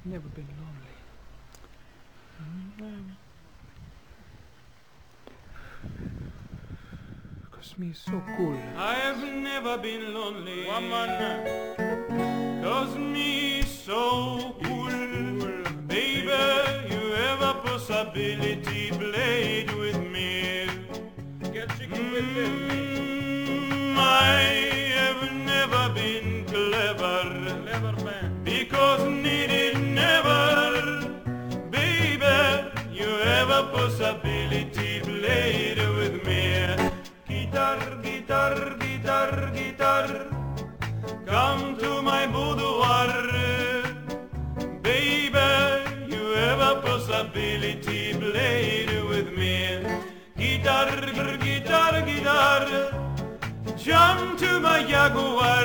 never been lonely. Cause me so cool. I have never been lonely, woman. Cause me so cool, baby. You have a possibility, played with me. Get chicken with me. I have never been clever man. Because needed never, baby. You have a possibility, played with me. Guitar, guitar, guitar, guitar, come to my boudoir. Baby, you have a possibility, played with me. Guitar, guitar, guitar, jump to my Jaguar.